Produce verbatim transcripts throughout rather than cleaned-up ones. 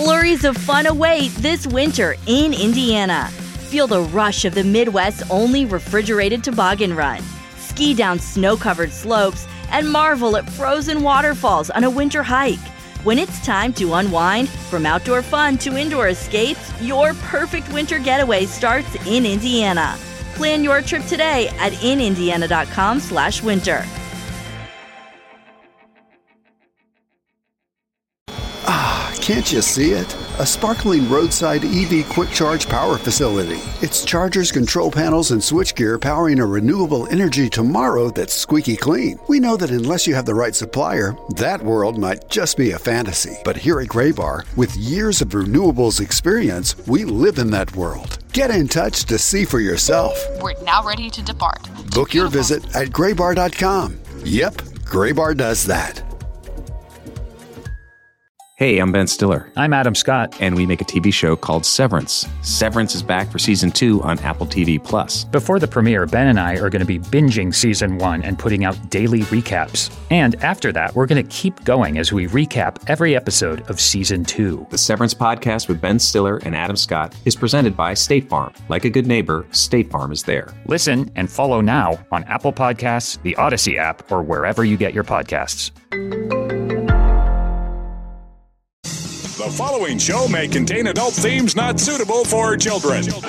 Flurries of fun await this winter in Indiana. Feel the rush of the Midwest's only refrigerated toboggan run. Ski down snow-covered slopes and marvel at frozen waterfalls on a winter hike. When it's time to unwind, from outdoor fun to indoor escapes, your perfect winter getaway starts in Indiana. Plan your trip today at in indiana dot com slash winter. Ah, can't you see it? A sparkling roadside E V quick charge power facility. It's chargers, control panels, and switchgear powering a renewable energy tomorrow that's squeaky clean. We know that unless you have the right supplier, that world might just be a fantasy. But here at Graybar, with years of renewables experience, we live in that world. Get in touch to see for yourself. We're now ready to depart. Book your visit at graybar dot com. Yep, Graybar does that. Hey, I'm Ben Stiller. I'm Adam Scott. And we make a T V show called Severance. Severance is back for season two on Apple T V Plus. Before the premiere, Ben and I are going to be binging season one and putting out daily recaps. And after that, we're going to keep going as we recap every episode of season two. The Severance podcast with Ben Stiller and Adam Scott is presented by State Farm. Like a good neighbor, State Farm is there. Listen and follow now on Apple Podcasts, the Odyssey app, or wherever you get your podcasts. The following show may contain adult themes not suitable for children. Shut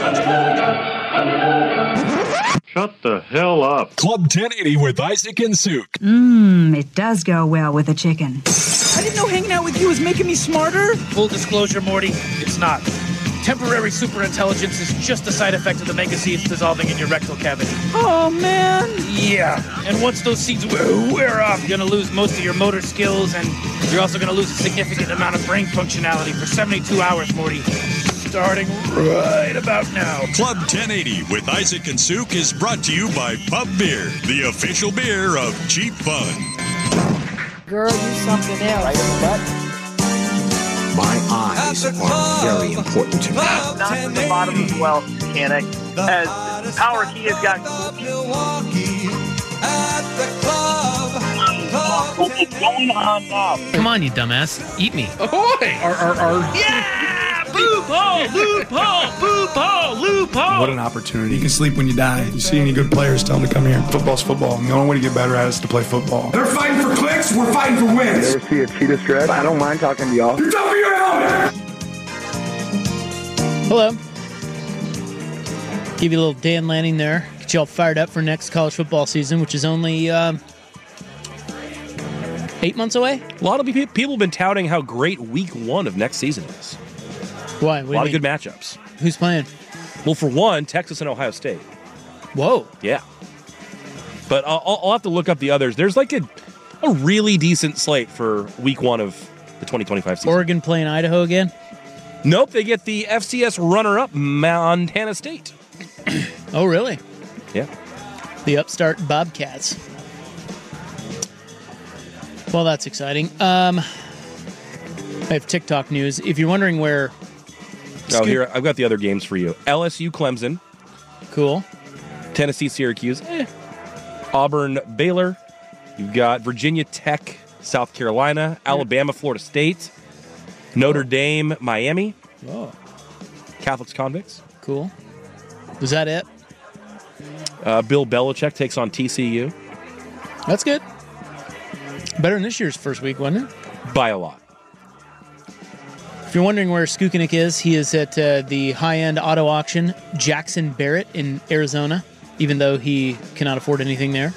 the hell up. Club ten eighty with Isaac and Suk. Mmm, it does go well with a chicken. I didn't know hanging out with you was making me smarter. Full disclosure, Morty, it's not. Temporary superintelligence is just a side effect of the mega seeds dissolving in your rectal cavity. Oh, man. Yeah, and once those seeds wear, wear off, you're going to lose most of your motor skills, and you're also going to lose a significant amount of brain functionality for seventy-two hours, Morty. Starting right about now. Club ten eighty with Isaac and Suk is brought to you by Pub Beer, the official beer of cheap fun. Girl, you something else. Right in the butt. My eyes are very important to me. Not to the bottom of the well, mechanic. As Power Key has got Milwaukee at the club. What's going on now? Come on, you dumbass. Eat me. Ahoy! Ar, ar, ar. Yeah! Loophole! Loophole! Loophole! Loophole! What an opportunity. You can sleep when you die. You see any good players, tell them to come here. Football's football. And the only way to get better at it is to play football. They're fighting for clicks. We're fighting for wins. You ever see a cheetah stretch? I don't mind talking to y'all. You're talking your helmet! Hello. Give you a little Dan Lanning there. Get you all fired up for next college football season, which is only um, eight months away. A lot of people have been touting how great week one of next season is. Why? A lot of good matchups. Who's playing? Well, for one, Texas and Ohio State. Whoa. Yeah. But I'll, I'll have to look up the others. There's like a, a really decent slate for week one of the twenty twenty-five season. Oregon playing Idaho again? Nope, they get the F C S runner-up, Montana State. Oh, really? Yeah. The upstart Bobcats. Well, that's exciting. Um, I have TikTok news. If you're wondering where... Oh, here, I've got the other games for you. L S U Clemson. Cool. Tennessee Syracuse. Eh. Auburn Baylor. You've got Virginia Tech, South Carolina. Alabama Florida State. Notre Dame Miami. Oh. Catholics Convicts. Cool. Was that it? Uh, Bill Belichick takes on T C U. That's good. Better than this year's first week, wasn't it? By a lot. If you're wondering where Skukenik is, he is at uh, the high-end auto auction, Jackson Barrett in Arizona, even though he cannot afford anything there.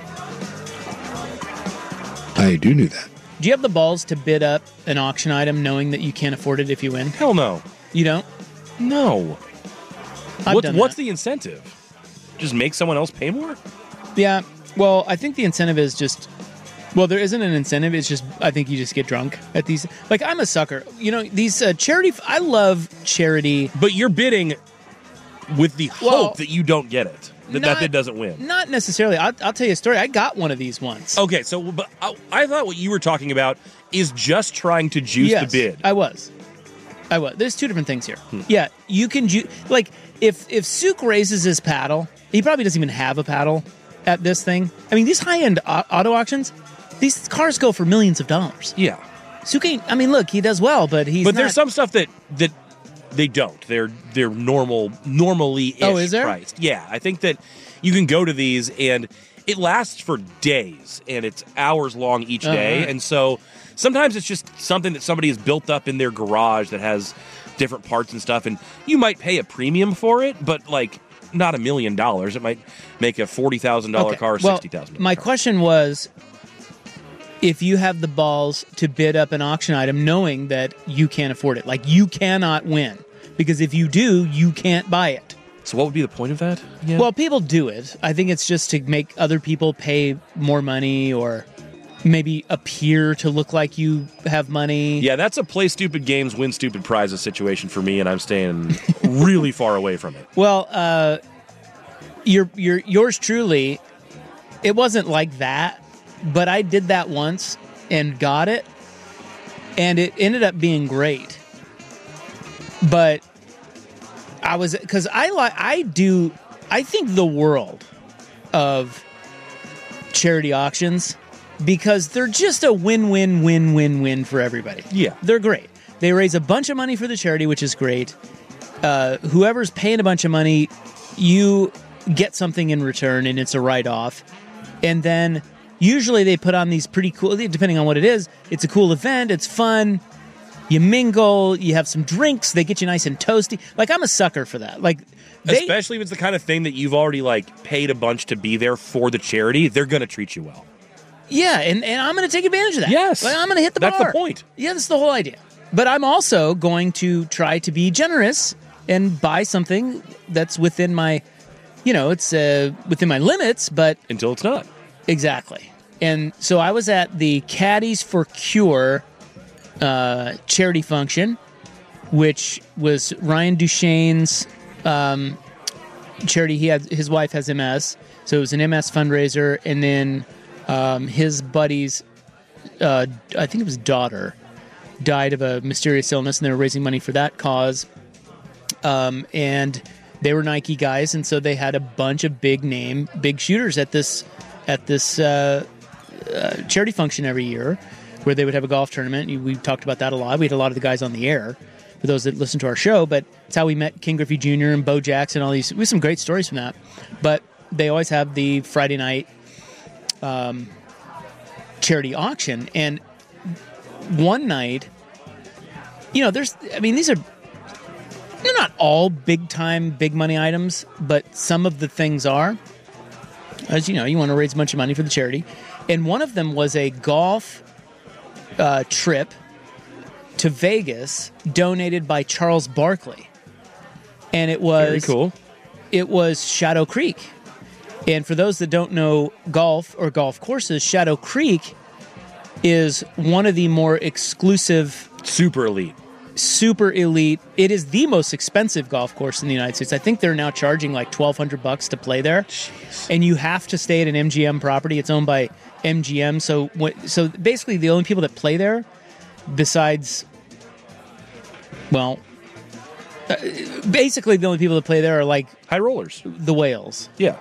I do know that. Do you have the balls to bid up an auction item knowing that you can't afford it if you win? Hell no. You don't? No. I've what, done what's that. the incentive? Just make someone else pay more? Yeah. Well, I think the incentive is just... Well, there isn't an incentive. It's just, I think you just get drunk at these. Like, I'm a sucker. You know, these uh, charity, I love charity. But you're bidding with the hope well, that you don't get it, that, not, that it doesn't win. Not necessarily. I'll, I'll tell you a story. I got one of these once. Okay, so but I, I thought what you were talking about is just trying to juice yes, the bid. I was. I was. There's two different things here. Hmm. Yeah, you can, ju- like, if, if Suk raises his paddle, he probably doesn't even have a paddle at this thing. I mean, these high-end auto auctions... These cars go for millions of dollars. Yeah. Suk ain't, I mean, look, he does well, but he's But not, there's some stuff that that they don't. They're they're normal, normally Oh, is there? priced. Yeah, I think that you can go to these and it lasts for days and it's hours long each Oh, day. right. And so sometimes it's just something that somebody has built up in their garage that has different parts and stuff. And you might pay a premium for it, but like not a million dollars. It might make a forty thousand dollars Okay, car well, sixty thousand dollars. My question was, if you have the balls to bid up an auction item knowing that you can't afford it, like you cannot win, because if you do, you can't buy it. So what would be the point of that? Yeah. Well, people do it. I think it's just to make other people pay more money or maybe appear to look like you have money. Yeah, that's a play stupid games, win stupid prizes situation for me, and I'm staying really far away from it. Well, uh, your your yours truly, it wasn't like that, but I did that once and got it, and it ended up being great. But I was because I like I do I think the world of charity auctions because they're just a win-win win win win for everybody. Yeah, they're great. They raise a bunch of money for the charity, which is great. Uh, whoever's paying a bunch of money, you get something in return, and it's a write-off. And then usually they put on these pretty cool, depending on what it is, it's a cool event, it's fun. You mingle, you have some drinks, they get you nice and toasty. Like, I'm a sucker for that. Like, they, especially if it's the kind of thing that you've already like paid a bunch to be there for the charity, they're going to treat you well. Yeah, and, and I'm going to take advantage of that. Yes. Like, I'm going to hit the That's bar. the point. Yeah, that's the whole idea. But I'm also going to try to be generous and buy something that's within my, you know, it's uh, within my limits, but... Until it's not. Exactly. And so I was at the Caddies for Cure uh, charity function, which was Ryan Duchesne's um, charity. He had his wife has M S, so it was an M S fundraiser, and then um, his buddy's, uh, I think it was daughter, died of a mysterious illness, and they were raising money for that cause. Um, and they were Nike guys, and so they had a bunch of big name, big shooters at this at this uh, uh, charity function every year, where they would have a golf tournament. We talked about that a lot. We had a lot of the guys on the air for those that listen to our show, but it's how we met King Griffey Junior and Bo Jackson. All these, we have some great stories from that. But they always have the Friday night um, charity auction, and one night, you know, there's, I mean, these are. They're not all big-time, big-money items, but some of the things are. As you know, you want to raise a bunch of money for the charity. And one of them was a golf uh, trip to Vegas donated by Charles Barkley. And it was... Very cool. It was Shadow Creek. And for those that don't know golf or golf courses, Shadow Creek is one of the more exclusive... Super elite. Super elite. It is the most expensive golf course in the United States. I think they're now charging like twelve hundred bucks to play there. Jeez. And you have to stay at an M G M property. It's owned by M G M. So, so basically, the only people that play there, besides, well, uh, basically the only people that play there are like high rollers, the whales. Yeah.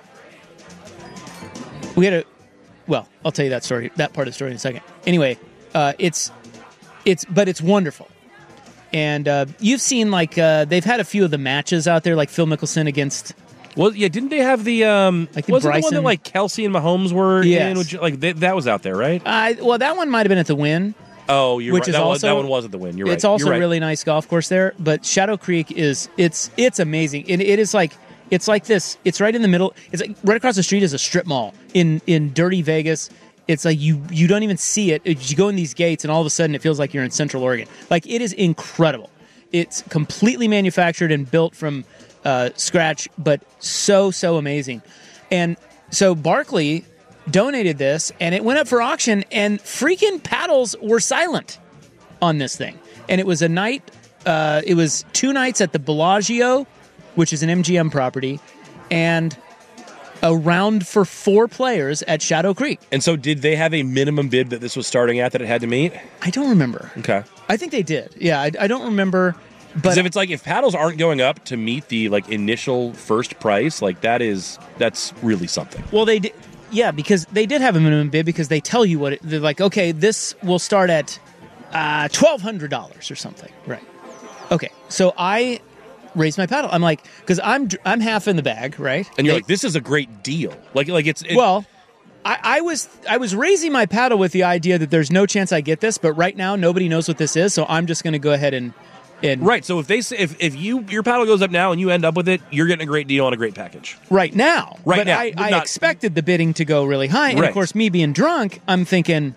We had a. Well, I'll tell you that story, that part of the story in a second. Anyway, uh, it's, it's, but it's wonderful. And uh, you've seen, like, uh, they've had a few of the matches out there, like Phil Mickelson against... Well, yeah, didn't they have the... Um, like the wasn't Bryson? the one that, like, Kelsey and Mahomes were yes. in? Which, like, they, that was out there, right? Uh, well, that one might have been at the Wynn. Oh, you're which right. Is that, also, was, that one was at the Wynn. You're right. It's also you're a right. really nice golf course there. But Shadow Creek is... It's it's amazing. It, it is like... It's like this. It's right in the middle. It's like right across the street is a strip mall in, in dirty Vegas. It's like you you don't even see it. You go in these gates, and all of a sudden it feels like you're in Central Oregon. Like, it is incredible. It's completely manufactured and built from uh, scratch, but so, so amazing. And so Barkley donated this, and it went up for auction, and freaking paddles were silent on this thing. And it was a night, uh, it was two nights at the Bellagio, which is an M G M property, and a round for four players at Shadow Creek. And so did they have a minimum bid that this was starting at that it had to meet? I don't remember. Okay. I think they did. Yeah, I, I don't remember. Because if it's like, if paddles aren't going up to meet the like initial first price, like that is, that's really something. Well, they did. Yeah, because they did have a minimum bid because they tell you what it, they're like, okay, this will start at uh, twelve hundred dollars or something. Right. Okay. So I raised my paddle. I'm like, because I'm I'm half in the bag, right? And you're they, like, this is a great deal. Like like it's it, well. I, I was I was raising my paddle with the idea that there's no chance I get this, but right now nobody knows what this is, so I'm just going to go ahead and, and right. So if they say, if if you your paddle goes up now and you end up with it, you're getting a great deal on a great package right now. Right but now, I, but I not, expected the bidding to go really high, and right. of course, me being drunk, I'm thinking,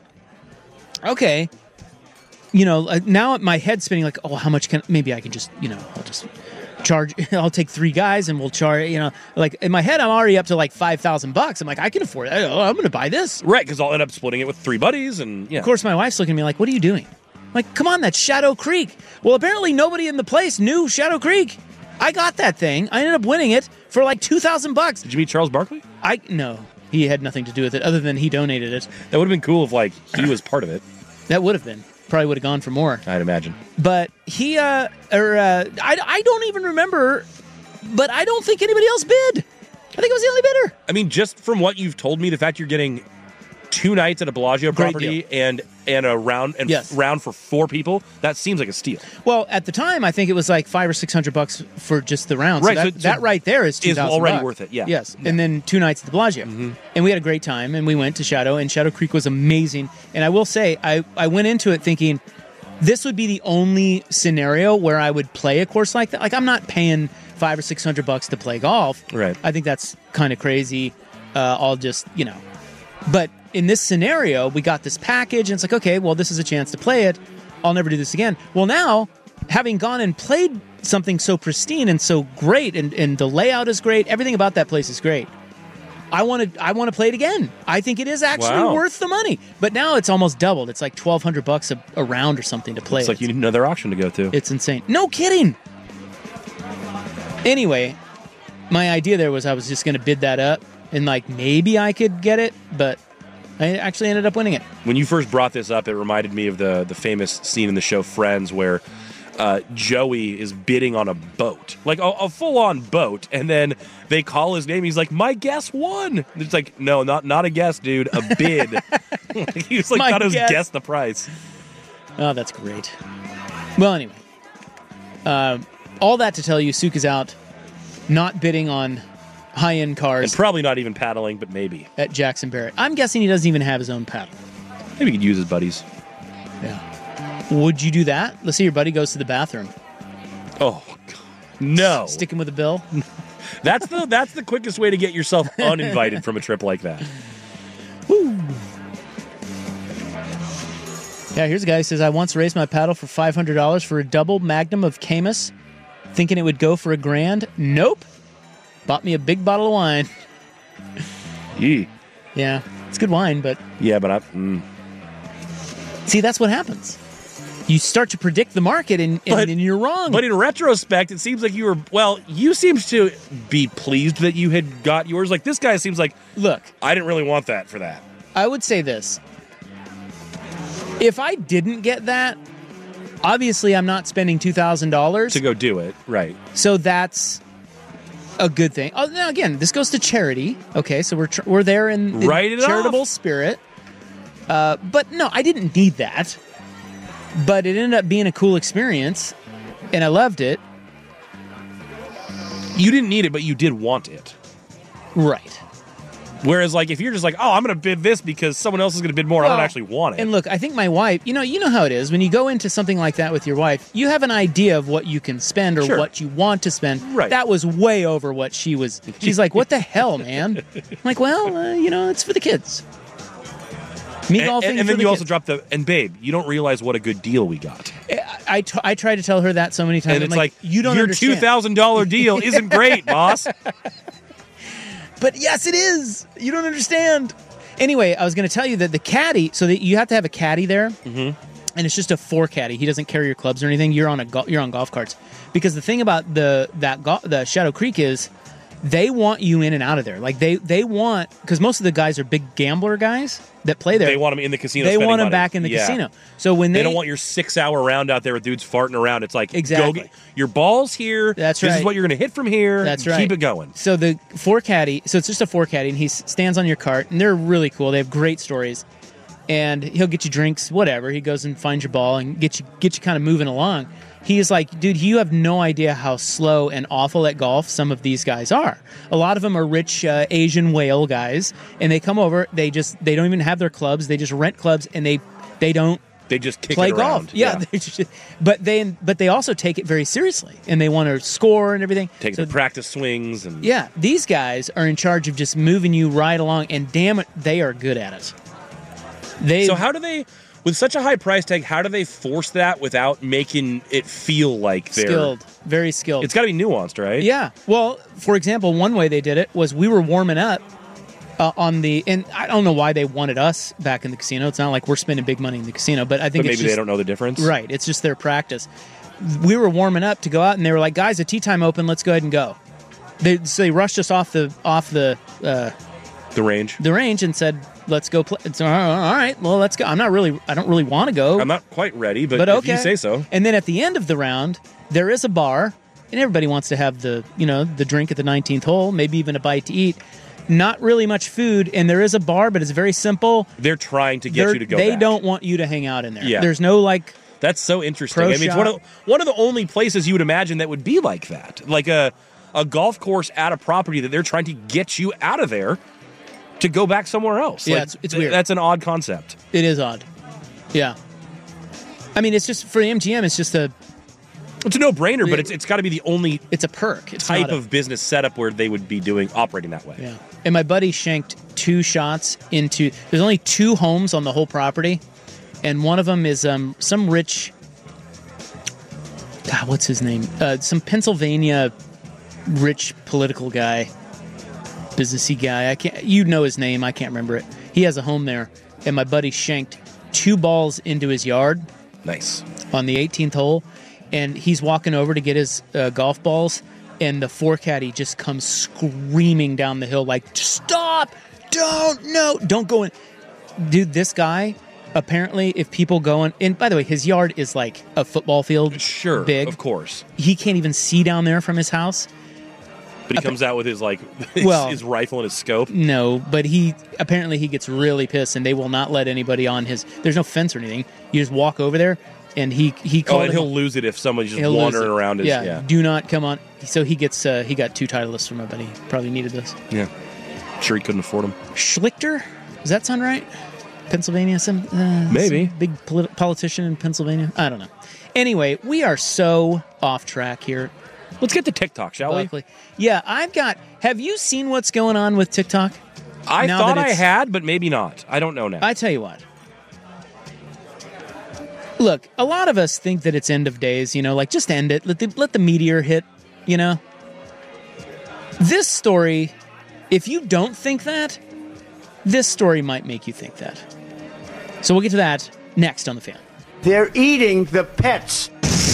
okay, you know, now my head's spinning like, oh, how much can maybe I can just you know I'll just. charge I'll take three guys and we'll charge you know like in my head I'm already up to like five thousand bucks. I'm like I can afford it. Oh, I'm gonna buy this, right? Because I'll end up splitting it with three buddies. And yeah, of course my wife's looking at me like, what are you doing? I'm like, come on, that's Shadow Creek. Well, apparently nobody in the place knew Shadow Creek. I got that thing. I ended up winning it for like two thousand bucks. Did you meet Charles Barkley? I no he had nothing to do with it other than he donated it. That would have been cool if like he was part of it. That would have been. Probably would have gone for more. I'd imagine. But he, uh, or, uh, I, I don't even remember, but I don't think anybody else bid. I think it was the only bidder. I mean, just from what you've told me, the fact you're getting two nights at a Bellagio Great property deal. and and a round and Yes. round for four people, that seems like a steal. Well, at the time, I think it was like five or six hundred bucks for just the round. Right, So that, so- so that right there is two is thousand already bucks. worth it, yeah. Yes, Yeah. and then two nights at the Bellagio, Mhm. and we had a great time. And we went to Shadow, and Shadow Creek was amazing. And I will say, I I went into it thinking this would be the only scenario where I would play a course like that. Like I'm not paying five or six hundred bucks to play golf. Right. I think that's kind of crazy. Uh, I'll just you know, but in this scenario, we got this package, and it's like, okay, well, this is a chance to play it. I'll never do this again. Well, now having gone and played something so pristine and so great, and, and the layout is great, everything about that place is great. I want to I want to play it again. I think it is actually Wow. worth the money. But now it's almost doubled. It's like twelve hundred bucks a, a round or something to play. It's it. like you need another auction to go to. It's insane. No kidding. Anyway, my idea there was I was just going to bid that up and like maybe I could get it, but I actually ended up winning it. When you first brought this up, it reminded me of the the famous scene in the show Friends where uh, Joey is bidding on a boat, like a, a full-on boat, and then they call his name. He's like, "My guess won." It's like, no, not not a guess, dude, a bid. He was like, My thought it was guess. guess the price. Oh, that's great. Well, anyway, uh, all that to tell you, Suk is out, not bidding on high-end cars. And probably not even paddling, but maybe. At Jackson Barrett. I'm guessing he doesn't even have his own paddle. Maybe he could use his buddies. Yeah. Would you do that? Let's say your buddy goes to the bathroom. Oh, God. No. Stick him with a bill? That's the that's the quickest way to get yourself uninvited from a trip like that. Woo. Yeah, here's a guy who says, I once raised my paddle for five hundred dollars for a double magnum of Camus, thinking it would go for a grand. Nope. Bought me a big bottle of wine. Yee. Yeah, it's good wine, but... Yeah, but I... Mm. See, that's what happens. You start to predict the market, and, and, But- and you're wrong. But in retrospect, it seems like you were... Well, you seemed to be pleased that you had got yours. Like, this guy seems like... Look. I didn't really want that for that. I would say this. If I didn't get that, obviously I'm not spending two thousand dollars. To go do it, right. So that's a good thing. Oh, now again, this goes to charity. Okay, so we're tr- we're there in, in Write it charitable off. spirit. Uh, but no, I didn't need that. But it ended up being a cool experience, and I loved it. You didn't need it, but you did want it. Right. Whereas, like, if you're just like, oh, I'm going to bid this because someone else is going to bid more, I Well, don't actually want it. And look, I think my wife, you know, you know how it is when you go into something like that with your wife. You have an idea of what you can spend or Sure. what you want to spend. Right. That was way over what she was. She's like, "What the hell, man?" I'm like, "Well, uh, you know, it's for the kids." Me and, golfing, and, and for then the you also kids. drop the, and babe, you don't realize what a good deal we got. I, I, t- I try to tell her that so many times. And I'm it's like, you don't your understand. two thousand dollars deal isn't great, boss. But yes, it is. You don't understand. Anyway, I was going to tell you that the caddy, so that you have to have a caddy there, Mm-hmm. and it's just a four caddy. He doesn't carry your clubs or anything. You're on a go- you're on golf carts. Because the thing about the that go- the Shadow Creek is they want you in and out of there. Like they they want, because most of the guys are big gambler guys that play there. They want them in the casino. They spending want them money. back in the Yeah. casino. So when They, they, don't want your six-hour round out there with dudes farting around. It's like, Exactly. go get your balls here. That's This right. is what you're going to hit from here. That's right. Keep it going. So the four caddy, so it's just a four caddy, and he s- stands on your cart, and they're really cool. They have great stories. and he'll get you drinks, whatever. He goes and finds your ball and get you get you kind of moving along. He's like, dude, you have no idea how slow and awful at golf some of these guys are. A lot of them are rich uh, Asian whale guys, and they come over. They just they don't even have their clubs. They just rent clubs, and they they don't they just kick play it around. golf. Yeah, yeah. They just, but they but they also take it very seriously, and they want to score and everything. Take so, the practice swings and yeah. These guys are in charge of just moving you right along, and damn it, they are good at it. They so how do they? With such a high price tag, how do they force that without making it feel like they're... Skilled. Very skilled. It's got to be nuanced, right? Yeah. Well, for example, one way they did it was we were warming up uh, on the... And I don't know why they wanted us back in the casino. It's not like we're spending big money in the casino, but I think but maybe it's just, they don't know the difference? Right. It's just their practice. We were warming up to go out, and they were like, guys, a tee time open. Let's go ahead and go. They, so they rushed us off the... Off the uh, the range. The range and said... Let's go play. It's all right. Well, let's go. I'm not really. I don't really want to go. I'm not quite ready, but, but if okay. you say so. And then at the end of the round, there is a bar, and everybody wants to have the you know the drink at the nineteenth hole, maybe even a bite to eat. Not really much food, and there is a bar, but it's very simple. They're trying to get They're, you to go. They back. don't want you to hang out in there. Yeah. There's no like. That's so interesting. I mean, it's one of one of the only places you would imagine that would be like that, like a a golf course at a property that they're trying to get you out of there. To go back somewhere else. Yeah, like, it's, it's weird. That's an odd concept. It is odd. Yeah. I mean, it's just, for M G M, it's just a... It's a no-brainer, it, but it's it's got to be the only it's a perk. It's type a, of business setup where they would be doing operating that way. Yeah. And my buddy shanked two shots into... There's only two homes on the whole property, and one of them is um, some rich... God, what's his name? Uh, some Pennsylvania rich political guy. Businessy guy. I can't. You know his name. I can't remember it. He has a home there, and my buddy shanked two balls into his yard. Nice. On the eighteenth hole, and he's walking over to get his uh, golf balls, and the four caddy just comes screaming down the hill like, "Stop! Don't no! Don't go in!" Dude, this guy. Apparently, if people go in, and by the way, his yard is like a football field. Sure, big. Of course. He can't even see down there from his house. But he comes out with his like his, well, his rifle and his scope. No, but he apparently he gets really pissed, and they will not let anybody on his. There's no fence or anything. You just walk over there, and he he. Oh, and he'll lose it if someone's just wandering around his. Yeah, yeah, do not come on. So he gets uh, he got two Titleists from my buddy. Probably needed this. Yeah, sure he couldn't afford them. Schlichter, does that sound right? Pennsylvania, some uh, maybe some big polit- politician in Pennsylvania. I don't know. Anyway, we are so off track here. Let's get to TikTok, shall Buckley. we? Yeah, I've got... Have you seen what's going on with TikTok? I now thought I had, but maybe not. I don't know now. I tell you what. Look, a lot of us think that it's end of days, you know, like just end it. Let the, let the meteor hit, you know? This story, if you don't think that, this story might make you think that. So we'll get to that next on The Fan. They're eating the pets.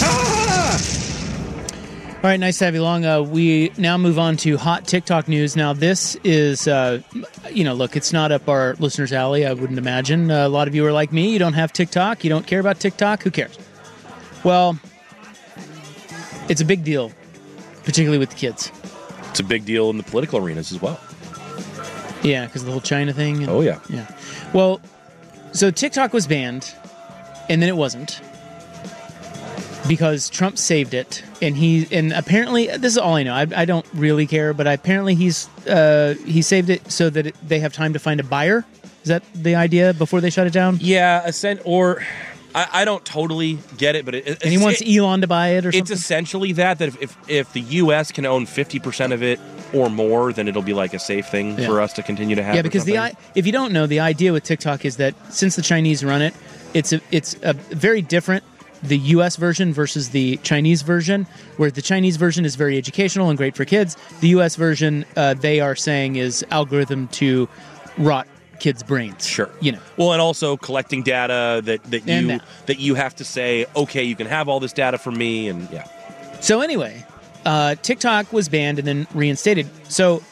All right, nice to have you along. Uh, we now move on to hot TikTok news. Now, this is, uh, you know, look, it's not up our listeners' alley, I wouldn't imagine. Uh, a lot of you are like me. You don't have TikTok. You don't care about TikTok. Who cares? Well, it's a big deal, particularly with the kids. It's a big deal in the political arenas as well. Yeah, because of the whole China thing. And, oh, yeah. Yeah. Well, so TikTok was banned, and then it wasn't. Because Trump saved it, and he and apparently this is all I know. I, I don't really care, but apparently he's uh, he saved it so that it, they have time to find a buyer. Is that the idea before they shut it down? Yeah, ascent or I, I don't totally get it, but it, and he wants it, Elon to buy it, or it's something? essentially that that if, if if the U S can own fifty percent of it or more, then it'll be like a safe thing yeah. for us to continue to have. Yeah, because the if you don't know, the idea with TikTok is that since the Chinese run it, it's a, it's a very different. The U S version versus the Chinese version, where the Chinese version is very educational and great for kids. The U S version, uh, they are saying, is algorithm to rot kids' brains. Sure, you know. Well, and also collecting data that that you that. that you have to say, okay, you can have all this data from me, and yeah. So anyway, uh, TikTok was banned and then reinstated. So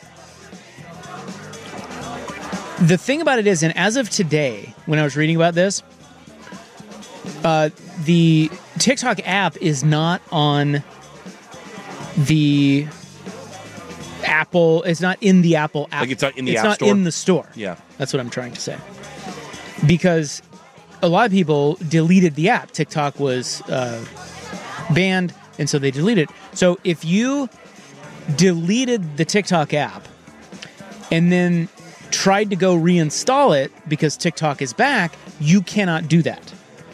the thing about it is, and as of today, when I was reading about this. Uh, the TikTok app is not on the Apple. It's not in the Apple app. Like it's not in the it's App not Store? in the store. Yeah. That's what I'm trying to say. because a lot of people deleted the app. TikTok was uh, banned, and so they deleted it. So if you deleted the TikTok app and then tried to go reinstall it because TikTok is back, you cannot do that.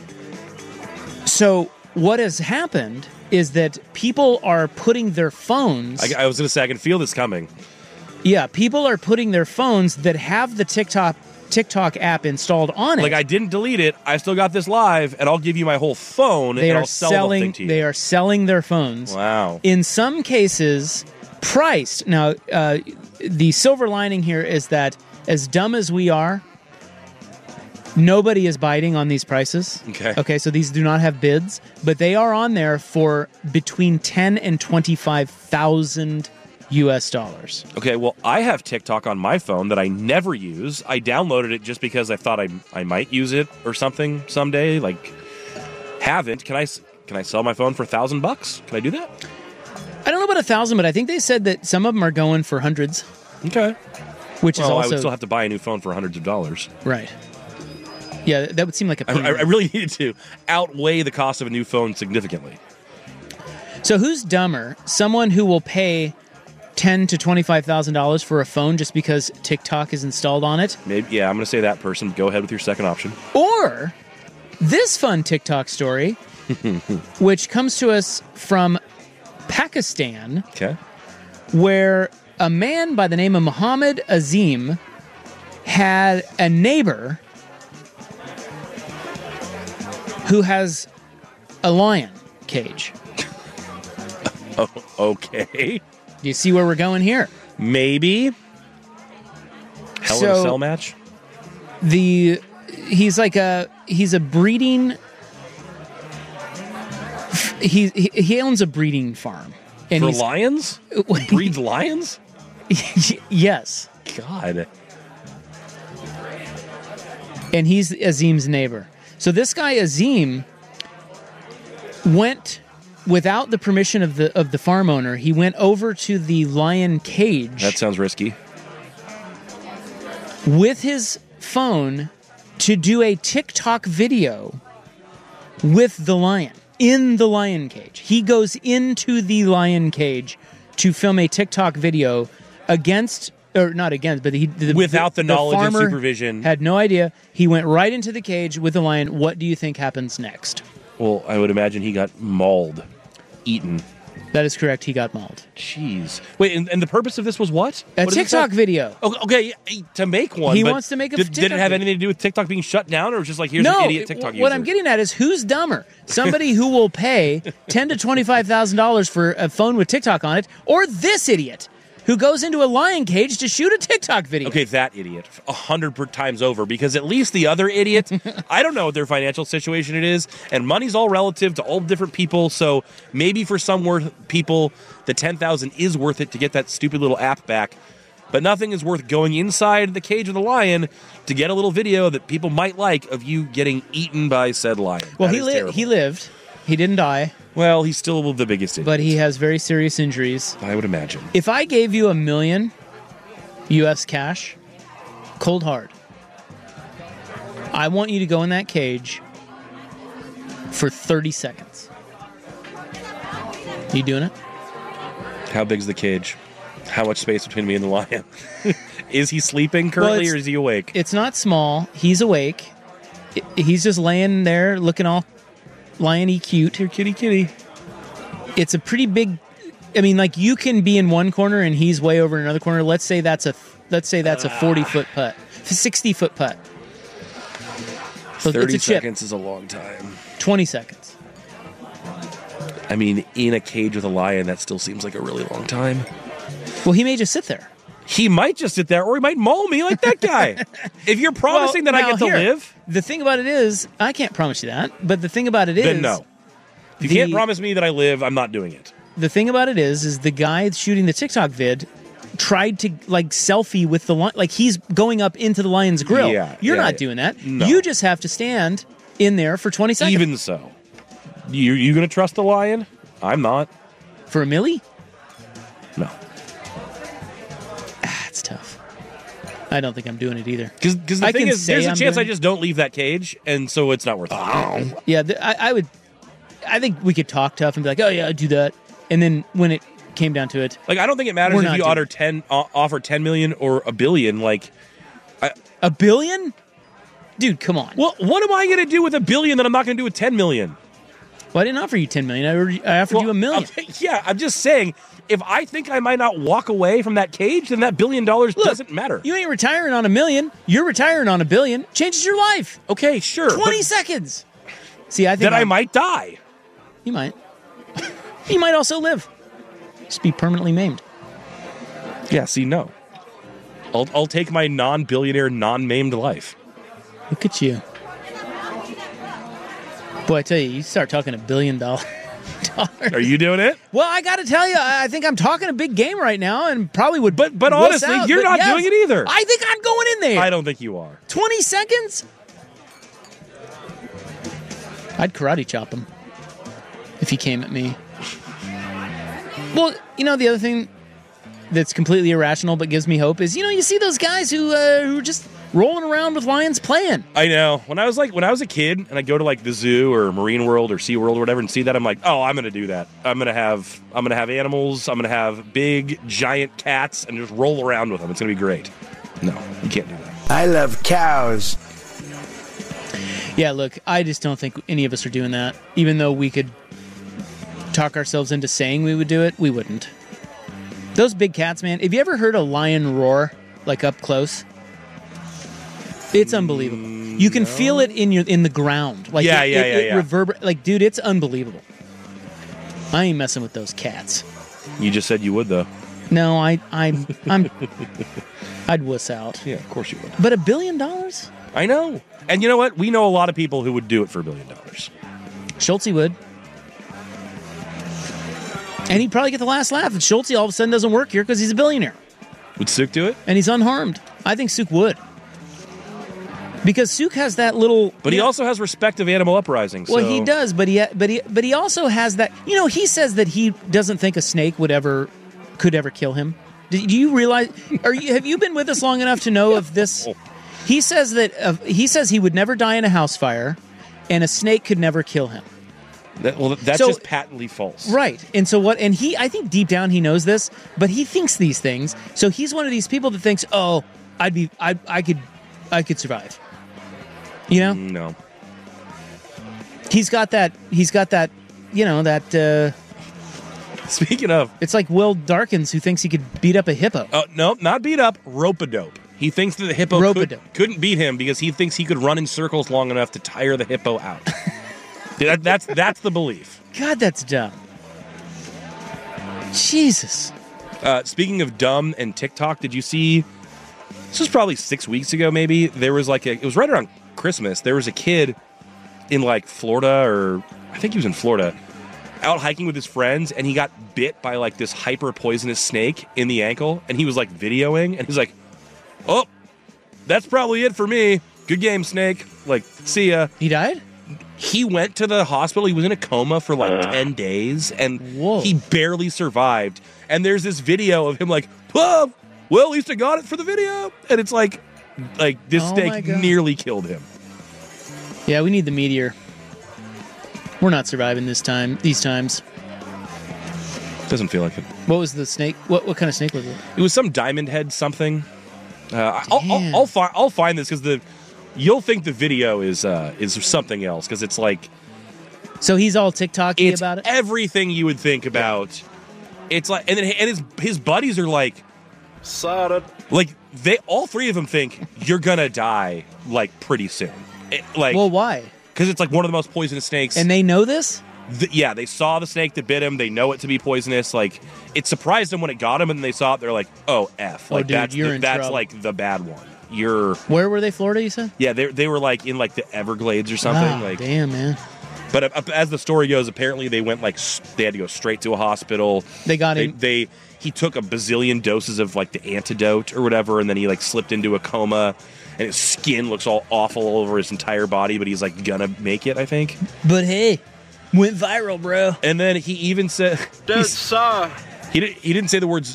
So what has happened is that people are putting their phones... I, I was going to say, I can feel this coming. Yeah, people are putting their phones that have the TikTok TikTok app installed on it. Like, I didn't delete it. I still got this live, and I'll give you my whole phone, they and are I'll sell selling, the thing to you. They are selling their phones. Wow. In some cases, priced. Now, uh, the silver lining here is that as dumb as we are, nobody is biting on these prices. Okay. Okay, so these do not have bids, but they are on there for between ten and twenty-five thousand U S dollars. Okay, well, I have TikTok on my phone that I never use. I downloaded it just because I thought I I might use it or something someday. Like, haven't. Can I can I sell my phone for a thousand bucks? Can I do that? I don't know about a thousand, but I think they said that some of them are going for hundreds. Okay. Which well, is also I would still have to buy a new phone for hundreds of dollars. Right. Yeah, that would seem like a. I, I really needed to outweigh the cost of a new phone significantly. So who's dumber? Someone who will pay ten to twenty-five thousand dollars for a phone just because TikTok is installed on it? Maybe, yeah, I'm going to say that person. Go ahead with your second option. Or this fun TikTok story, which comes to us from Pakistan, okay, where a man by the name of Muhammad Azim had a neighbor who has a lion cage. Oh, okay. Do you see where we're going here? Maybe. Hell so, in a cell match? The he's like a he's a breeding he he, he owns a breeding farm. And For lions? He breeds lions? Yes. God. And he's Azim's neighbor. So this guy Azim went without the permission of the of the farm owner. He went over to the lion cage. That sounds risky. With his phone to do a TikTok video with the lion in the lion cage. He goes into the lion cage to film a TikTok video against, or not against, but he the, without the, the knowledge and farmer supervision. Had no idea. He went right into the cage with the lion. What do you think happens next? Well, I would imagine he got mauled, eaten. That is correct. He got mauled. Jeez. Wait, and, and the purpose of this was what? A what TikTok video. Oh, okay, to make one. He but wants to make a did, TikTok did it have video. anything to do with TikTok being shut down, or just like here's no, an idiot TikTok it, user? What I'm getting at is who's dumber? Somebody who will pay ten to twenty five thousand dollars for a phone with TikTok on it, or this idiot who goes into a lion cage to shoot a TikTok video. Okay, that idiot. A hundred times over, because at least the other idiot, I don't know what their financial situation it is, and money's all relative to all different people, so maybe for some worth people, the ten thousand dollars is worth it to get that stupid little app back, but nothing is worth going inside the cage of the lion to get a little video that people might like of you getting eaten by said lion. Well, That he, is li- terrible. he lived. He didn't die. Well, he's still the biggest idiot. But he has very serious injuries. I would imagine. If I gave you a million U S cash, cold hard, I want you to go in that cage for thirty seconds. You doing it? How big's the cage? How much space between me and the lion? Is he sleeping currently, Well, or is he awake? It's not small. He's awake. I- He's just laying there looking all lion-y cute. Here, kitty, kitty. It's a pretty big... I mean, like, you can be in one corner and he's way over in another corner. Let's say that's a let's say that's a forty-foot putt. sixty-foot putt. So thirty it's a chip. seconds is a long time. twenty seconds. I mean, in a cage with a lion, that still seems like a really long time. Well, he may just sit there. He might just sit there, or he might maul me like that guy. If you're promising Well, that I now get to here, live, the thing about it is, I can't promise you that, but the thing about it is... then no. If you the- can't promise me that I live, I'm not doing it. The thing about it is, is the guy shooting the TikTok vid tried to, like, selfie with the lion. Like, he's going up into the lion's grill. Yeah, You're yeah, not yeah. doing that. No. You just have to stand in there for twenty seconds. Even so. You you going to trust the lion? I'm not. For a milli? No. Ah, it's tough. I don't think I'm doing it either. Because the I thing can is, say there's a I'm chance I doing- just don't leave that cage, and so it's not worth it. Yeah, th- I, I would. I think we could talk tough and be like, "Oh yeah, I'd do that," and then when it came down to it, Like, I don't think it matters We're if not you doing offer ten, o- offer ten million or a billion. Like, I, a billion, dude, come on. well, what am I going to do with a billion that I'm not going to do with ten million? Well, I didn't offer you ten million. I, already, I offered you a million. Okay, yeah, I'm just saying, if I think I might not walk away from that cage, then that billion dollars Look, doesn't matter. You ain't retiring on a million. You're retiring on a billion. Changes your life. Okay, sure. Twenty but seconds. See, I think Then I I'm- might die. You might. You might also live. Just be permanently maimed. Yeah, see, no. I'll, I'll take my non-billionaire, non-maimed life. Look at you. Boy, I tell you, you start talking a billion dollars. Are you doing it? Well, I got to tell you, I I think I'm talking a big game right now, and probably would. But but wuss honestly, out, you're but not yes, doing it either. I think I'm going in there. I don't think you are. Twenty seconds. I'd karate chop him if he came at me. Well, you know, the other thing that's completely irrational but gives me hope is, you know, you see those guys who uh, who are just rolling around with lions playing. I know. When I was like, when I was a kid, and I go to like the zoo or Marine World or Sea World or whatever, and see that, I'm like, oh, I'm gonna do that. I'm gonna have, I'm gonna have animals. I'm gonna have big, giant cats, and just roll around with them. It's gonna be great. No, you can't do that. I love cows. Yeah, look, I just don't think any of us are doing that. Even though we could talk ourselves into saying we would do it, we wouldn't. Those big cats, man. Have you ever heard a lion roar, like up close? It's unbelievable. Mm, You can no. feel it in your in the ground. Like Yeah, it, yeah, it, yeah, it yeah. reverber- like, dude, it's unbelievable. I ain't messing with those cats. You just said you would, though. No, I, I, I'm, I'd wuss out. Yeah, of course you would. But a billion dollars? I know. And you know what? We know a lot of people who would do it for a billion dollars. Schulte would. And he'd probably get the last laugh if Schulte all of a sudden doesn't work here because he's a billionaire. Would Suk do it? And he's unharmed. I think Suk would. Because Suk has that little... But he also has respect of Animal Uprising. Well, so- he does, but he, but he but he also has that... You know, he says that he doesn't think a snake would ever... could ever kill him. Do, do you realize... Are you, have you been with us long enough to know of this? He says that... Uh, he says he would never die in a house fire, and a snake could never kill him. That, well, that's So- just patently false. Right. And so what, and he, I think deep down he knows this, but he thinks these things. So he's one of these people that thinks, oh, I'd be, I, I could, I could survive. You know? No. He's got that, he's got that, you know, that, uh, Speaking of... it's like Will Darkins who thinks he could beat up a hippo. Oh, no, not beat up. Rope-a-dope. He thinks that the hippo could, Rope-a-dope. couldn't beat him because he thinks he could run in circles long enough to tire the hippo out. that, that's that's the belief. God, that's dumb. Jesus. Uh, speaking of dumb and TikTok, did you see? This was probably six weeks ago, maybe. There was like a. It was right around Christmas. There was a kid in like Florida, or I think he was in Florida, out hiking with his friends, and he got bit by like this hyper poisonous snake in the ankle, and he was like videoing, and he's like, "Oh, that's probably it for me. Good game, snake. Like, see ya." He died? He went to the hospital. He was in a coma for like uh. ten days, and Whoa. he barely survived. And there's this video of him like, "Whoa, well, at least I got it for the video." And it's like, like this Oh my snake God. nearly killed him. Yeah, we need the meteor. We're not surviving this time, these times. Doesn't feel like it. What was the snake? What, what kind of snake was it? It was some diamond head something. Uh, I'll, I'll, I'll find I'll find this because the you'll think the video is uh, is something else because it's like So he's all TikTok-y it's about it? everything you would think about. It's like and then and his his buddies are like, like they all three of them think you're gonna die like pretty soon. It, like Well, why? Because it's like one of the most poisonous snakes. And they know this? Th- yeah, they saw the snake that bit him. They know it to be poisonous. Like it surprised them when it got him, and they saw it. They're like, "Oh, f!" Oh, Like dude, that's you're the, in that's trouble. like the bad one. You're Where were they, Florida, you said? yeah. They they were like in like the Everglades or something. Ah, like damn, man. But uh, as the story goes, apparently they went like s- they had to go straight to a hospital. They got they, him. They he took a bazillion doses of like the antidote or whatever, and then he like slipped into a coma, and his skin looks all awful all over his entire body. But he's like gonna make it, I think. But hey, went viral, bro. And then he even said, Dude, saw. He didn't. He didn't say the words.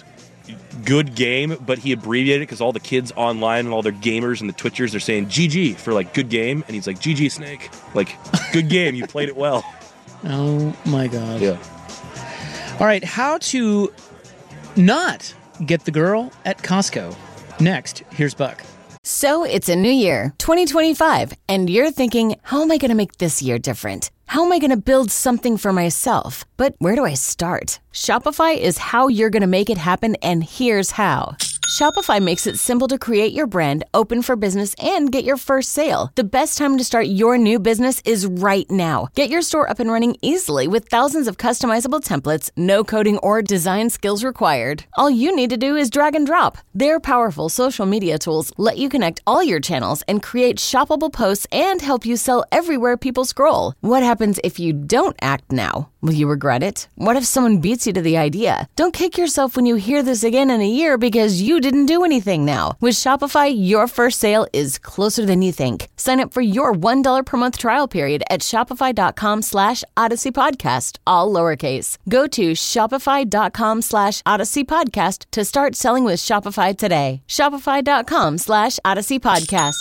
good game, but he abbreviated it because all the kids online and all their gamers and the Twitchers are saying G G for like good game, and he's like G G Snake, like good game, you played it well. Oh my god. Yeah. All right, how to not get the girl at Costco. Next, here's Buck. So it's a new year, twenty twenty-five, and you're thinking, how am I going to make this year different? How am I going to build something for myself? But where do I start? Shopify is how you're going to make it happen, and here's how. Shopify makes it simple to create your brand, open for business, and get your first sale. The best time to start your new business is right now. Get your store up and running easily with thousands of customizable templates, no coding or design skills required. All you need to do is drag and drop. Their powerful social media tools let you connect all your channels and create shoppable posts and help you sell everywhere people scroll. What happens if you don't act now? Will you regret it? What if someone beats you to the idea? Don't kick yourself when you hear this again in a year because you didn't do anything now. With Shopify, your first sale is closer than you think. Sign up for your one dollar per month trial period at shopify.com slash Odyssey Podcast, all lowercase. Go to shopify.com slash Odyssey Podcast to start selling with Shopify today. Shopify.com slash Odyssey Podcast.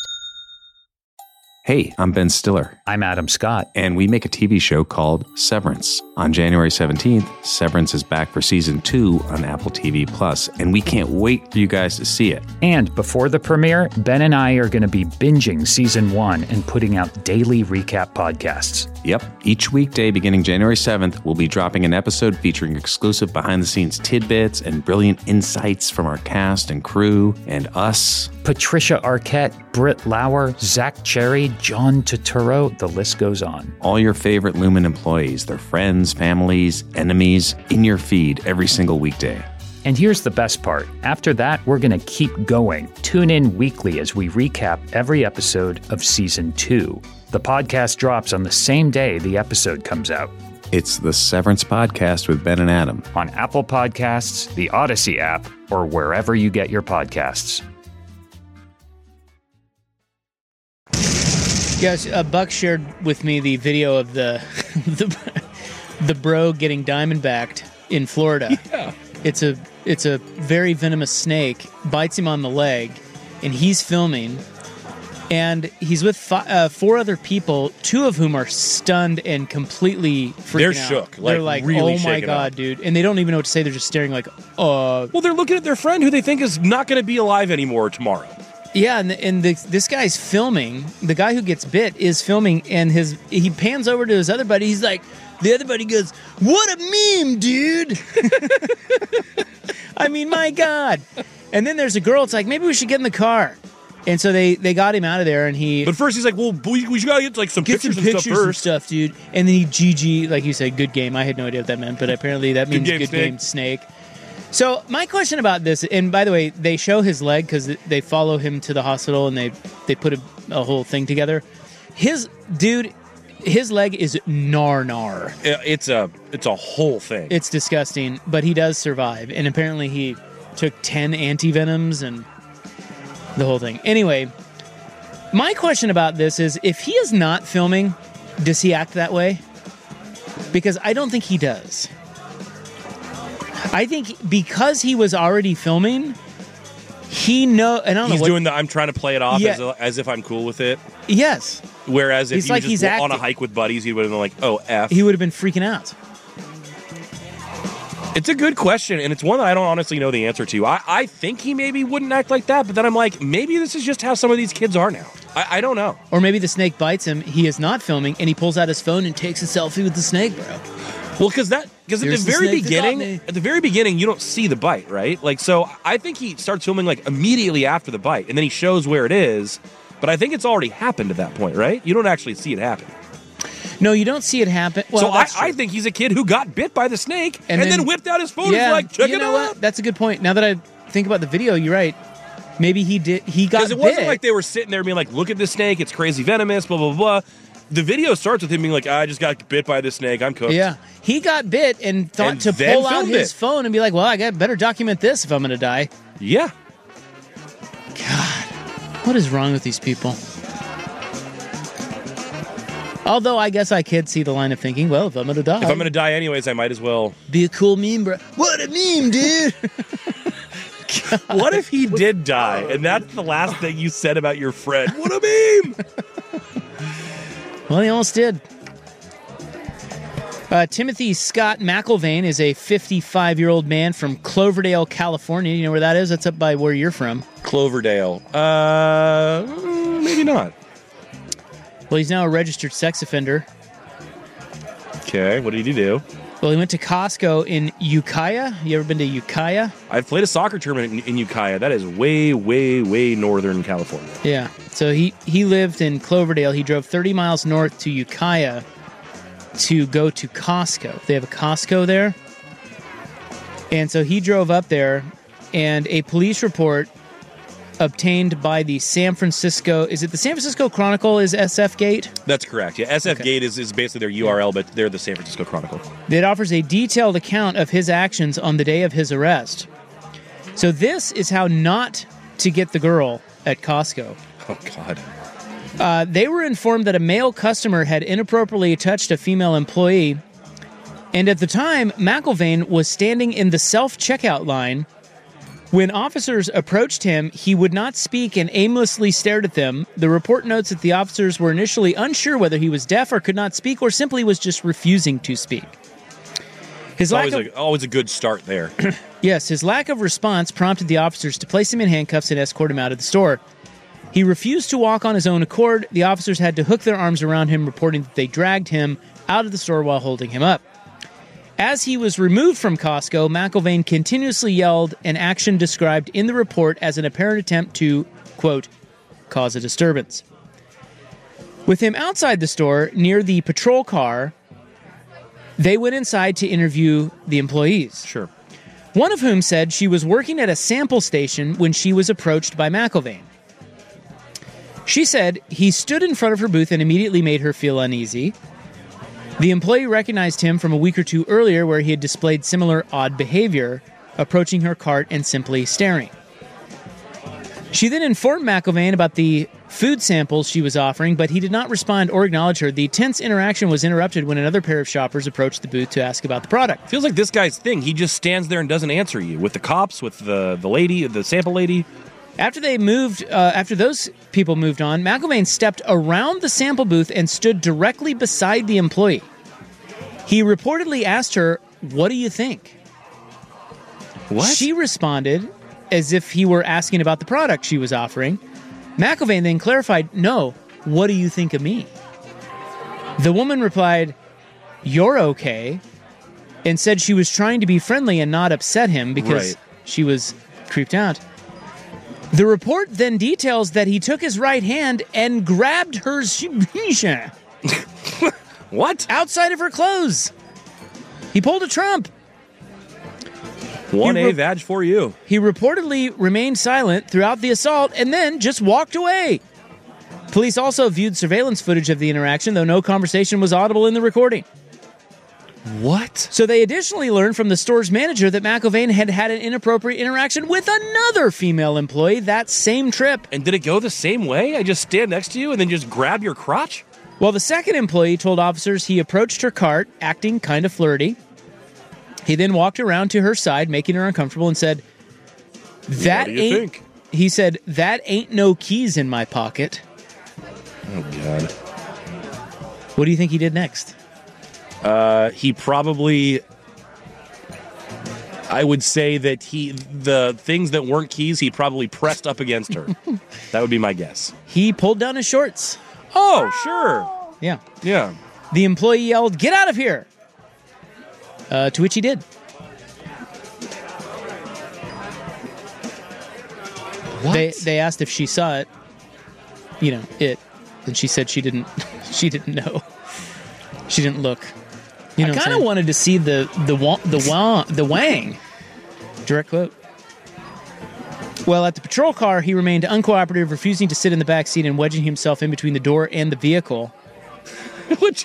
Hey, I'm Ben Stiller. I'm Adam Scott. And we make a T V show called Severance. On January seventeenth, Severance is back for season two on Apple T V Plus, and we can't wait for you guys to see it. And before the premiere, Ben and I are going to be binging season one and putting out daily recap podcasts. Yep. Each weekday beginning January seventh, we'll be dropping an episode featuring exclusive behind-the-scenes tidbits and brilliant insights from our cast and crew and us. Patricia Arquette, Britt Lauer, Zach Cherry, John Turturro, the list goes on. All your favorite Lumen employees, their friends, families, enemies, in your feed every single weekday. And here's the best part. After that, we're going to keep going. Tune in weekly as we recap every episode of season two. The podcast drops on the same day the episode comes out. It's the Severance Podcast with Ben and Adam. On Apple Podcasts, the Odyssey app, or wherever you get your podcasts. Yes, uh, Buck shared with me the video of the the, the bro getting diamondbacked in Florida. Yeah. It's a it's a very venomous snake, bites him on the leg, and he's filming. And he's with fi- uh, four other people, two of whom are stunned and completely freaking They're out. shook. They're Like, like, really oh my shaken God, up. dude. And they don't even know what to say. They're just staring like, uh. Well, they're looking at their friend who they think is not going to be alive anymore tomorrow. Yeah, and, and the, this guy's filming. The guy who gets bit is filming, and his he pans over to his other buddy. He's like, the other buddy goes, "What a meme, dude!" I mean, my God. And then there's a girl. It's like, maybe we should get in the car. And so they, they got him out of there, and he. But first, he's like, "Well, we, we gotta get like some get pictures, some pictures and stuff first, and stuff, dude." And then he G G, like you said, good game. I had no idea what that meant, but apparently that means Good good game, game, snake. So my question about this, and by the way, they show his leg because they follow him to the hospital, and they they put a, a whole thing together. His dude, his leg is gnar gnar. It's a it's a whole thing. It's disgusting, but he does survive, and apparently he took ten antivenoms and the whole thing. Anyway, my question about this is, if he is not filming, does he act that way? Because I don't think he does. I think because he was already filming, he know. And I don't he's know what, doing the. I'm trying to play it off Yeah. as, a, as if I'm cool with it. Yes. Whereas if He's he like was he's just on a acting. hike with buddies, he would have been like, "Oh, f." He would have been freaking out. It's a good question, and it's one that I don't honestly know the answer to. I, I think he maybe wouldn't act like that, but then I'm like, maybe this is just how some of these kids are now. I, I don't know. Or maybe the snake bites him. He is not filming, and he pulls out his phone and takes a selfie with the snake, bro. Well, because that because at the Here's the very snake that got beginning, me. at the very beginning, you don't see the bite, right? Like, so I think he starts filming like immediately after the bite, and then he shows where it is. But I think it's already happened at that point, right? You don't actually see it happen. No, you don't see it happen. Well, so I, that's I true. think he's a kid who got bit by the snake and, And then, then- whipped out his phone yeah, and was like, check you it know out. what? That's a good point. Now that I think about the video, you're right. Maybe he did. He got Because it bit. wasn't like they were sitting there being like, look at this snake, it's crazy venomous, blah, blah, blah. The video starts with him being like, I just got bit by this snake, I'm cooked. Yeah, he got bit and thought And to then pull out filmed his it. phone and be like, "Well, I got better document this if I'm going to die." Yeah. What is wrong with these people? Although I guess I could see the line of thinking, well, if I'm going to die, If I'm going to die anyways, I might as well. be a cool meme, bro. What a meme, dude! What if he did die, and that's the last thing you said about your friend? What a meme! Well, he almost did. Uh, Timothy Scott McIlvaine is a fifty-five-year-old man from Cloverdale, California. You know where that is? That's up by where you're from. Cloverdale. Uh, maybe not. Well, he's now a registered sex offender. Okay, what did he do? Well, he went to Costco in Ukiah. You ever been to Ukiah? I've played a soccer tournament in, in Ukiah. That is way, way, way northern California. Yeah. So he, he lived in Cloverdale. He drove thirty miles north to Ukiah to go to Costco. They have a Costco there. And so he drove up there, and a police report obtained by the San Francisco, is it the San Francisco Chronicle is S F Gate? That's correct. Yeah, S F Okay. Gate is, is basically their U R L, but they're the San Francisco Chronicle. It offers a detailed account of his actions on the day of his arrest. So this is how not to get the girl at Costco. Oh, God. Uh, they were informed that a male customer had inappropriately touched a female employee, and at the time, McIlvaine was standing in the self-checkout line. When officers approached him, he would not speak and aimlessly stared at them. The report notes that the officers were initially unsure whether he was deaf or could not speak, or simply was just refusing to speak. His lack always, of, a, always a good start there. yes, his lack of response prompted the officers to place him in handcuffs and escort him out of the store. He refused to walk on his own accord. The officers had to hook their arms around him, reporting that they dragged him out of the store while holding him up. As he was removed from Costco, McIlvaine continuously yelled, an action described in the report as an apparent attempt to, quote, cause a disturbance. With him outside the store, near the patrol car, they went inside to interview the employees. Sure. One of whom said she was working at a sample station when she was approached by McIlvaine. She said he stood in front of her booth and immediately made her feel uneasy. The employee recognized him from a week or two earlier where he had displayed similar odd behavior, approaching her cart and simply staring. She then informed McIlvaine about the food samples she was offering, but he did not respond or acknowledge her. The tense interaction was interrupted when another pair of shoppers approached the booth to ask about the product. Feels like this guy's thing. He just stands there and doesn't answer you. With the cops, with the, the lady, the sample lady. After they moved, uh, after those people moved on, McIlvaine stepped around the sample booth and stood directly beside the employee. He reportedly asked her, "What do you think?" What? She responded as if he were asking about the product she was offering. McIlvaine then clarified, "No, what do you think of me?" The woman replied, "You're okay," and said she was trying to be friendly and not upset him because Right. she was creeped out. The report then details that he took his right hand and grabbed her shibisha. What? Outside of her clothes. He pulled a Trump. one He A re- badge for you. He reportedly remained silent throughout the assault and then just walked away. Police also viewed surveillance footage of the interaction, though no conversation was audible in the recording. What? So they additionally learned from the store's manager that McIlvaine had had an inappropriate interaction with another female employee that same trip. And did it go the same way? I just stand next to you and then just grab your crotch? Well, the second employee told officers he approached her cart, acting kind of flirty. He then walked around to her side, making her uncomfortable, and said, "That What do you ain't," think? he said, "that ain't no keys in my pocket." Oh, God. What do you think he did next? Uh, he probably... I would say that he the things that weren't keys, he probably pressed up against her. That would be my guess. He pulled down his shorts. Oh, sure. Yeah. Yeah. The employee yelled, "Get out of here!" Uh, to which he did. What? They they asked if she saw it, you know, it, and she said she didn't. She didn't know. She didn't look. You know I what I'm kinda saying? wanted to see the the wa- the wa- the wang. Direct quote. Well, at the patrol car, he remained uncooperative, refusing to sit in the back seat and wedging himself in between the door and the vehicle. Which,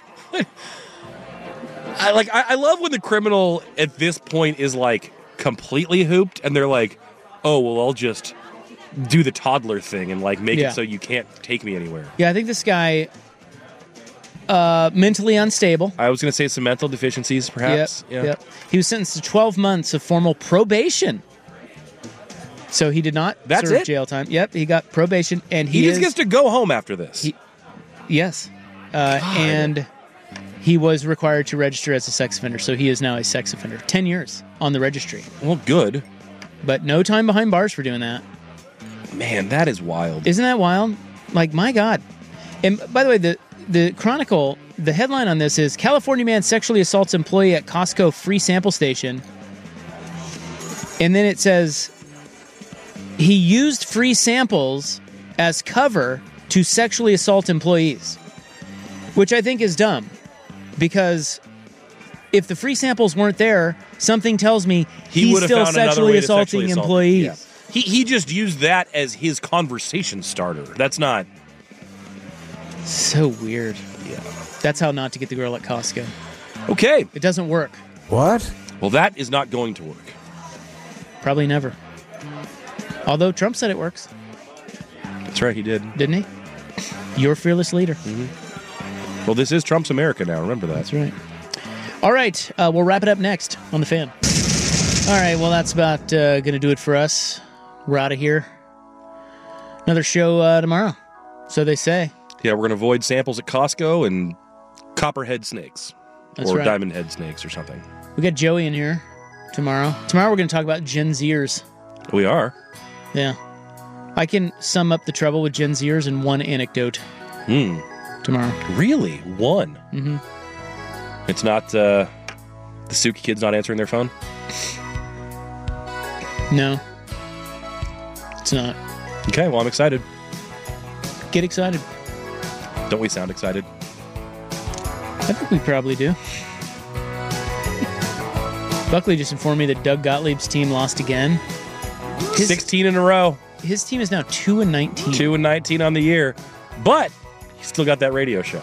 I like. I, I love when the criminal at this point is like completely hooped, and they're like, "Oh, well, I'll just do the toddler thing and like make Yeah. it so you can't take me anywhere." Yeah, I think this guy, uh, mentally unstable. I was going to say some mental deficiencies, perhaps. Yep, yep. He was sentenced to twelve months of formal probation. So he did not That's serve it? jail time. Yep, he got probation, and he, He, just is, gets to go home after this. He, yes, uh, and he was required to register as a sex offender. So he is now a sex offender. Ten years on the registry. Well, good. But no time behind bars for doing that. Man, that is wild. Isn't that wild? Like, my God. And by the way, the the Chronicle, the headline on this is California man sexually assaults employee at Costco free sample station. And then it says he used free samples as cover to sexually assault employees, which I think is dumb because if the free samples weren't there, something tells me He he's would have still found another sexually way to assaulting sexually assault. employees. Yeah. He he just used that as his conversation starter. That's not So weird. Yeah. That's how not to get the girl at Costco. Okay. It doesn't work. What? Well, that is not going to work. Probably never. Although Trump said it works. That's right, he did. Didn't he? Your fearless leader. Mm-hmm. Well, this is Trump's America now. Remember that. That's right. All right. Uh, we'll wrap it up next on The Fan. All right. Well, that's about uh, going to do it for us. We're out of here. Another show uh, tomorrow. So they say. Yeah, we're going to avoid samples at Costco and copperhead snakes. That's or right. diamond head snakes or something. We got Joey in here tomorrow. Tomorrow we're going to talk about Gen Zers. We are. Yeah. I can sum up the trouble with Gen Zers in one anecdote. Hmm. Tomorrow. Really? One? Mm-hmm. It's not, uh, the Suki kids not answering their phone? No. It's not. Okay, well, I'm excited. Get excited. Don't we sound excited? I think we probably do. Buckley just informed me that Doug Gottlieb's team lost again. His, sixteen in a row. His team is now two and nineteen. two and nineteen on the year. But he's still got that radio show.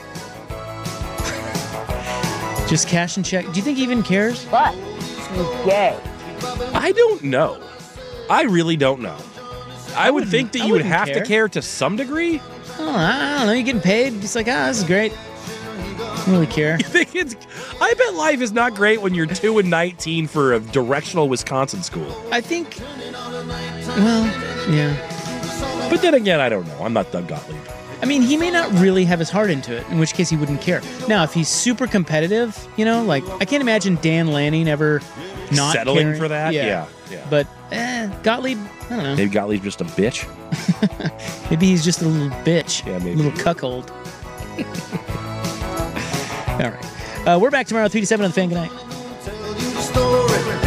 Just cash and check. Do you think he even cares? But he's gay. I don't know. I really don't know. I, I would think that I you would wouldn't have care. to care to some degree. Oh, I don't know. You're getting paid. It's like, ah, this is great. I don't really care. You think it's, I bet life is not great when you're two and nineteen for a directional Wisconsin school. I think, well, yeah. But then again, I don't know. I'm not Doug Gottlieb. I mean, he may not really have his heart into it, in which case he wouldn't care. Now, if he's super competitive, you know, like, I can't imagine Dan Lanning ever not settling caring. for that. Yeah. yeah, yeah. But eh, Gottlieb, I don't know. Maybe Gottlieb's just a bitch. Maybe he's just a little bitch. Yeah, maybe. A little cuckold. All right. Uh, we're back tomorrow, three to seven on The Fan. Good night.